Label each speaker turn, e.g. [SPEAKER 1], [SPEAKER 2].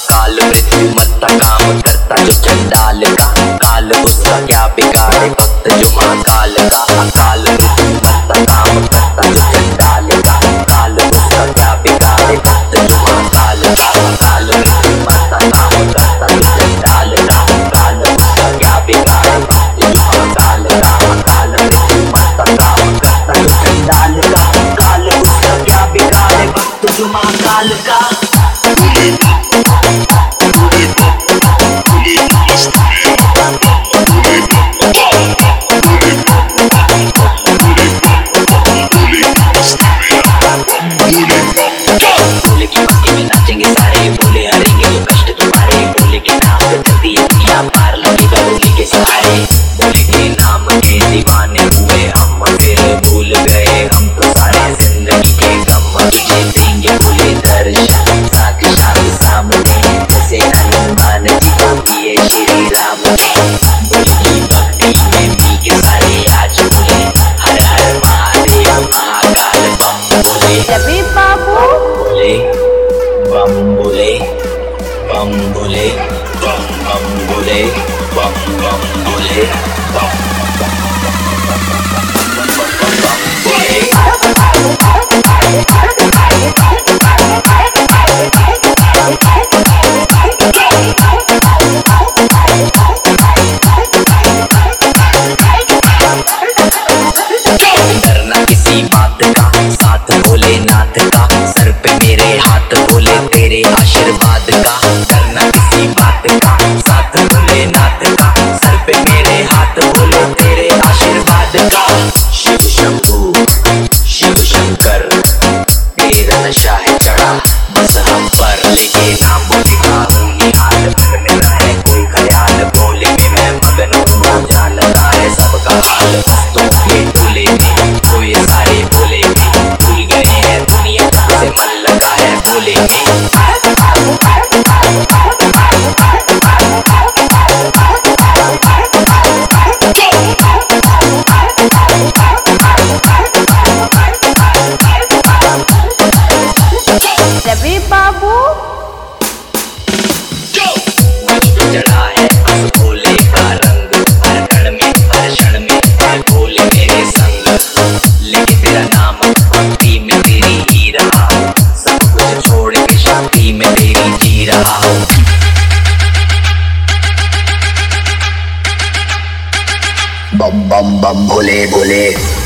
[SPEAKER 1] काल मृत्यु मरता काम करता जो चंडाल का। काल उसका क्या बिगाड़े भक्त जो महाकाल का। काल मृत्यु मरता काम करता जो चंडाल का। काल उसका क्या बिगाड़े भक्त जो महाकाल का। काल मृत्यु मरता काम करता जो चंडाल का। काल उसका क्या बिगाड़े भक्त जो महाकाल का। काल मृत्यु मरता काम करता जो चंडाल का। काल उसका क्या बिगाड़े भक्त जो महाकाल का। भोले की मस्ती में नाचेंगे सारे, भोले हरेंगे जो कष्ट तुम्हारे। भोले के नाम पे चलती है दुनिया पार लगेगा भोले के सहारे। भोले के नाम के दीवाने हुए हम, फिर भूल गए हम तो सारे जिंदगी के गम। तुझे देंगे भोले दर्शन साक्षात सामने, जैसे हनुमान जी को किए श्री राम ने। भोले की भक्ति में भीगे सारे आज भोले, हर हर महादेव महाकाल बम भोले।
[SPEAKER 2] रवि बाबू
[SPEAKER 1] भोले बम भोले, बम भोले, बम बम भोले, बम बम भोले, बम डरना किसी बात का, साथ भोलेनाथ का। सर पे मेरे हाथ भोले तेरे आशीर्वाद का। डरना किसी बात का, साथ भोलेनाथ का। सर पे मेरे हाथ भोले तेरे आशीर्वाद का। शिव शंभू शिव शंकर तेरा नशा है चढ़ा बस हम पर। लेके नाम भोले का उंगली हाथ मन में ना है कोई ख्याल। भोले में मैं मगन हूँ जानता है सबका हाल। भक्तों के टोले में कोई सारे भोले में भूल गए हैं दुनिया से मन लगा है भोले में।
[SPEAKER 2] रवि बाबू
[SPEAKER 1] मुझ पे चढ़ा है बस भोले का रंग। हर कण में हर क्षण में है भोले मेरे संग। लेके तेरा नाम भक्ति में तेरी ही रहा, सब कुछ छोड़ के शांति में तेरी जी रहा हूँ। बम बम बम भोले भोले।